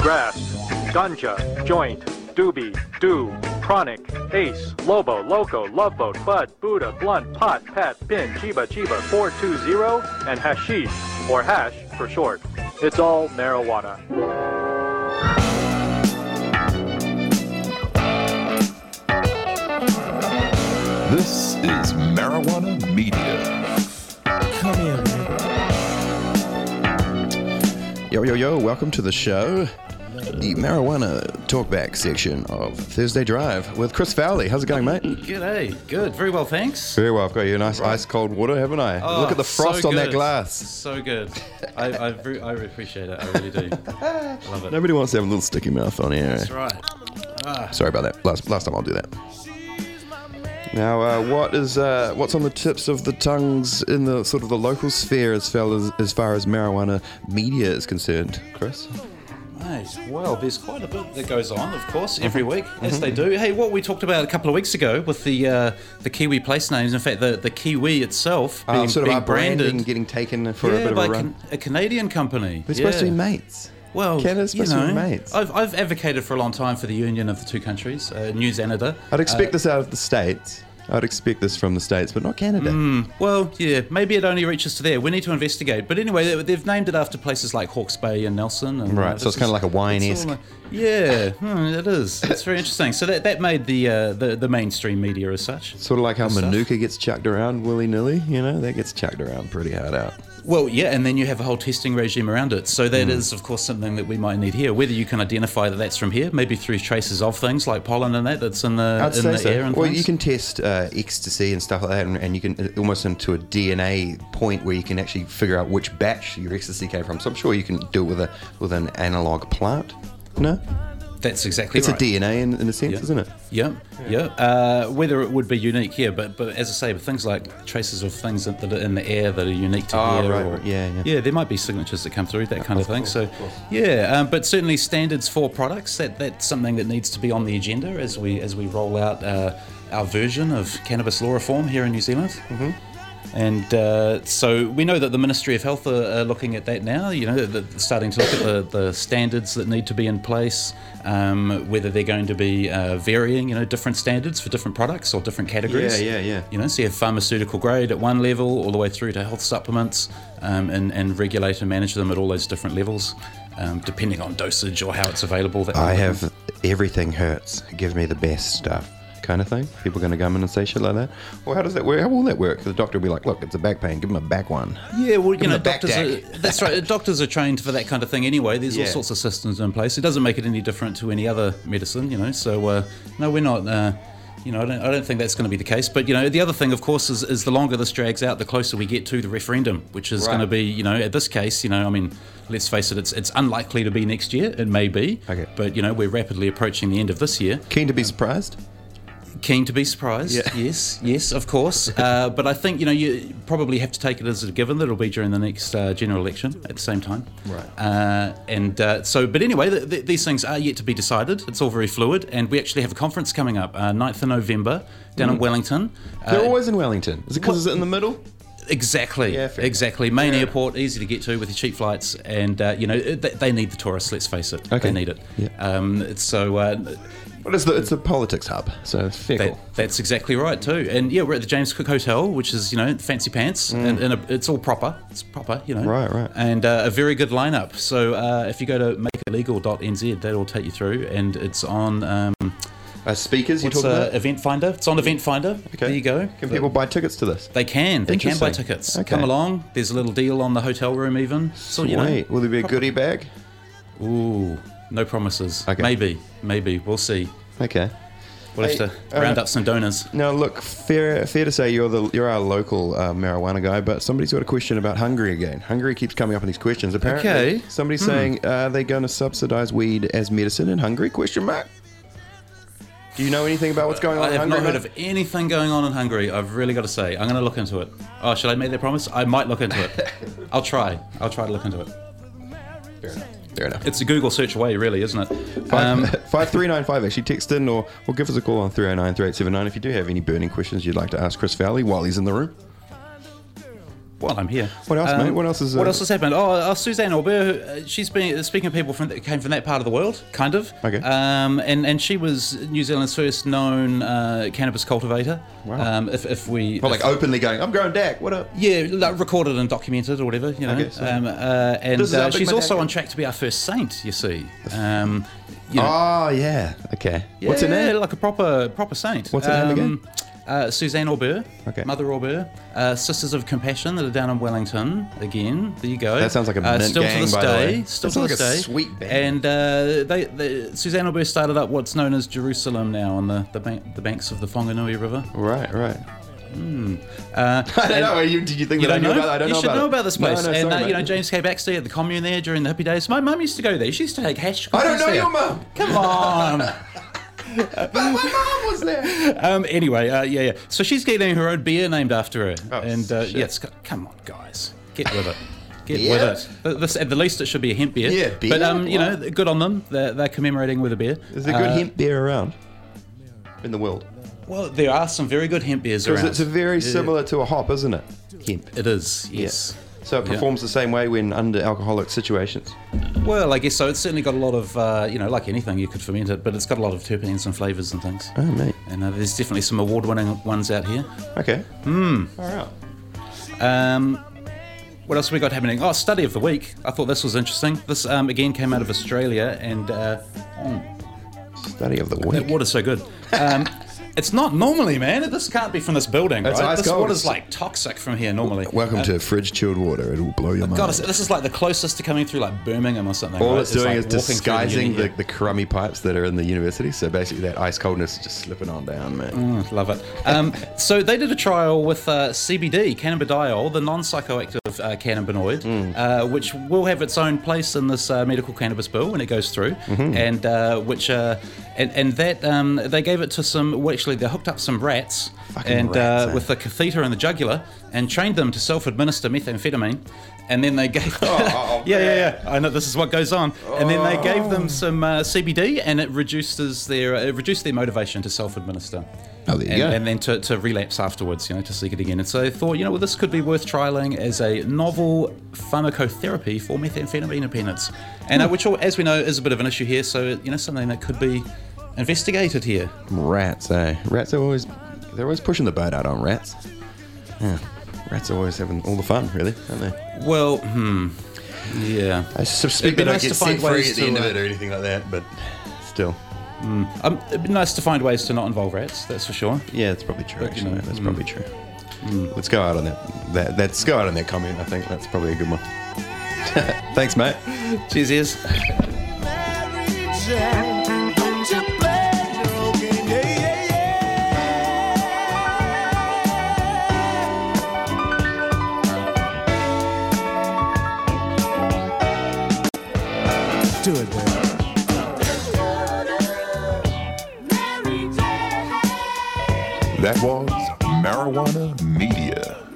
grass, ganja, joint, doobie, do, chronic, ace, lobo, loco, loveboat, bud, Buddha, blunt, pot, pat, pin, chiba, 420, and hashish, or hash for short. It's all marijuana. This is Marijuana Media. Come here, man. Yo, welcome to the show. The Marijuana Talkback section of Thursday Drive with Chris Fowley. How's it going, mate? G'day. Good. Very well, thanks. Very well. I've got you a nice ice cold water, haven't I? Oh, Look at the frost so on that good. glass. So good. I really appreciate it. I really do. Love it. Nobody wants to have a little sticky mouth on here. That's right. Sorry about that. Last time I'll do that. Now, what's on the tips of the tongues in the sort of the local sphere as far as marijuana media is concerned, Chris? Right. Well, there's quite a bit that goes on, of course, every week, as they do. Hey, what we talked about a couple of weeks ago with the Kiwi place names, in fact, the Kiwi itself being, sort of being our branding branded getting taken for a bit of by a run. a Canadian company. We're supposed to be mates. Well, Canada's supposed to be mates. I've advocated for a long time for the union of the two countries, New Zealand. I'd expect this out of the States. I'd expect this from the States, but not Canada. Well, yeah, maybe it only reaches to there. We need to investigate. But anyway, they've named it after places like Hawke's Bay and Nelson. And, Right, so it's kind of like a wine-esque. Yeah, it is. It's very interesting. So that made the mainstream media as such. Sort of like how Good stuff. Manuka gets chucked around willy-nilly, that gets chucked around pretty hard out. Well, yeah, and then you have a whole testing regime around it. So that is, of course, something that we might need here. Whether you can identify that that's from here, maybe through traces of things like pollen and that's in the air and well, things. you can test ecstasy and stuff like that, and you can almost into a DNA point where you can actually figure out which batch your ecstasy came from. So I'm sure you can do it with an analog plant. No? That's exactly It's right. a DNA in a sense, Yeah. isn't it? Yeah. Whether it would be unique here, but as I say, with things like traces of things that are in the air that are unique to here. Right, or, right. Yeah. there might be signatures that come through, that kind of thing. Course, So, but certainly standards for products, that's something that needs to be on the agenda as we roll out our version of cannabis law reform here in New Zealand. Mm-hmm. And so we know that the Ministry of Health are looking at that now, they're starting to look at the standards that need to be in place, whether they're going to be varying, different standards for different products or different categories. Yeah. So you have pharmaceutical grade at one level all the way through to health supplements and regulate and manage them at all those different levels, depending on dosage or how it's available. I have everything hurts. Give me the best stuff. Kind of thing. People going to come in and say shit like that. Well, how does that work? How will that work? The doctor will be like, "Look, it's a back pain. Give him a back one." Yeah, well, Give him a back doctors. deck. That's right. Doctors are trained for that kind of thing anyway. There's all Yeah. sorts of systems in place. It doesn't make it any different to any other medicine, So no, we're not. I don't think that's going to be the case. But the other thing, of course, is the longer this drags out, the closer we get to the referendum, which is going to be, at this case, let's face it, it's unlikely to be next year. It may be, Okay. but we're rapidly approaching the end of this year. Keen to be surprised? Keen to be surprised, Yeah. yes, of course. But I think, you probably have to take it as a given that it'll be during the next general election at the same time. Right. But anyway, these things are yet to be decided. It's all very fluid. And we actually have a conference coming up, 9th of November, down in Wellington. They're always in Wellington. Is it because it's in the middle? Exactly. Yeah, fair exactly. Main airport, easy to get to with the cheap flights. And, they need the tourists, let's face it. Okay. They need it. Yeah. Well, it's a politics hub, so it's fair cool. That's exactly right too. And we're at the James Cook Hotel, which is fancy pants, and it's all proper. It's proper, Right. And a very good lineup. So if you go to makeitlegal.nz, that'll take you through, and it's on. Speakers, you talking about? Event Finder. It's on Event Finder. Okay. There you go. Can people buy tickets to this? They can buy Interesting. tickets. Okay. Come along. There's a little deal on the hotel room even. So Sweet. Will there be a goodie bag? Ooh, no promises. Okay. Maybe. We'll see. Okay. We'll have to round up some donors. Now, look, fair to say you're our local marijuana guy, but somebody's got a question about Hungary again. Hungary keeps coming up in these questions. Apparently, Okay. somebody's saying, are they going to subsidise weed as medicine in Hungary? Question mark. Do you know anything about what's going on I in have Hungary? not heard of anything going on in Hungary. I've really got to say. I'm going to look into it. Oh, should I make that promise? I might look into it. I'll try to look into it. Fair enough. It's a Google search away, really, isn't it? 5395, actually text in or give us a call on 309 3879 if you do have any burning questions you'd like to ask Chris Fowley while he's in the room. Well, I'm here. What else, mate? What else is? What else has happened? Suzanne Aubert. She's been speaking of people that came from that part of the world, kind of. Okay. And she was New Zealand's first known cannabis cultivator. Wow. If we Well, like openly going, I'm growing DAC. What up? yeah, like recorded and documented or whatever, you know. Okay, so- And This is how big she's my also DAC on track to be our first saint. You see. You know, Oh yeah. Okay. What's her yeah, name? like a proper saint. What's her name again? Suzanne Aubert, Okay. Mother Aubert, Sisters of Compassion that are down in Wellington. Again, there you go. That sounds like a mint still gang, to this by the day. way. Still That to sounds this like a day. sweet band. And Suzanne Aubert started up what's known as Jerusalem now on the banks of the Whanganui River. Right. I I don't know. Did you think that I knew about it? I don't you know should about know it. about this place. No, and sorry, you know mate. James K. Baxter at the commune there during the hippie days. My mum used to go there. She used to take hash. I don't know there. your mum. Come on. But my mom was there. Anyway, yeah. So she's getting her own beer named after her. Oh, and shit. yes, come on, guys, get with it. Get Beer? with it. This, at the least, it should be a hemp beer. Yeah, beer? But you know, good on them. They're commemorating with a beer. Is there good hemp beer around in the world? Well, there are some very good hemp beers Because around. it's very similar to a hop, isn't it? Hemp. It is, yes. So it performs the same way when under alcoholic situations. Well, I guess so. It's certainly got a lot of, you know, like anything, you could ferment it, but it's got a lot of terpenes and flavours and things. Oh, mate. And there's definitely some award-winning ones out here. Okay. All right. What else have we got happening? Oh, study of the week. I thought this was interesting. This, again, came out of Australia, and Study of the that week. water's so good. It's not normally, man. This can't be from this building, It's right? ice This cold. water's, like, toxic from here normally. Welcome to fridge chilled water. It will blow your mind. God, this is like the closest to coming through, like, Birmingham or something. All right? it's doing like is walking through disguising uni here. the crummy pipes that are in the university. So basically, that ice coldness is just slipping on down, man. Love it. So they did a trial with CBD, cannabidiol, the non-psychoactive cannabinoid, which will have its own place in this medical cannabis bill when it goes through, and that they gave it to some. Well, actually, they hooked up some rats, Fucking rats, eh? with a catheter in the jugular, and trained them to self-administer methamphetamine. And then they gave, yeah. I know this is what goes on. And then they gave them some CBD, and it reduced their motivation to self-administer. Oh, there you go. And then to relapse afterwards, you know, to seek it again. And so they thought, you know, well, this could be worth trialing as a novel pharmacotherapy for methamphetamine dependence, and which, as we know, is a bit of an issue here. So, you know, something that could be investigated here. Rats, eh? Rats are they're always pushing the boat out on rats. Yeah. Rats are always having all the fun, really, aren't they? Well, yeah. I suspect It'd be they don't nice get to find set free ways at the to, end of it or anything like that, but still. It'd be nice to find ways to not involve rats, that's for sure. Yeah, that's probably true, But, you actually. know, That's probably true. Let's go out on that. Let's go out on that comment, I think. That's probably a good one. Thanks, mate. Cheers, ears. Do it, man. That was Marijuana Media.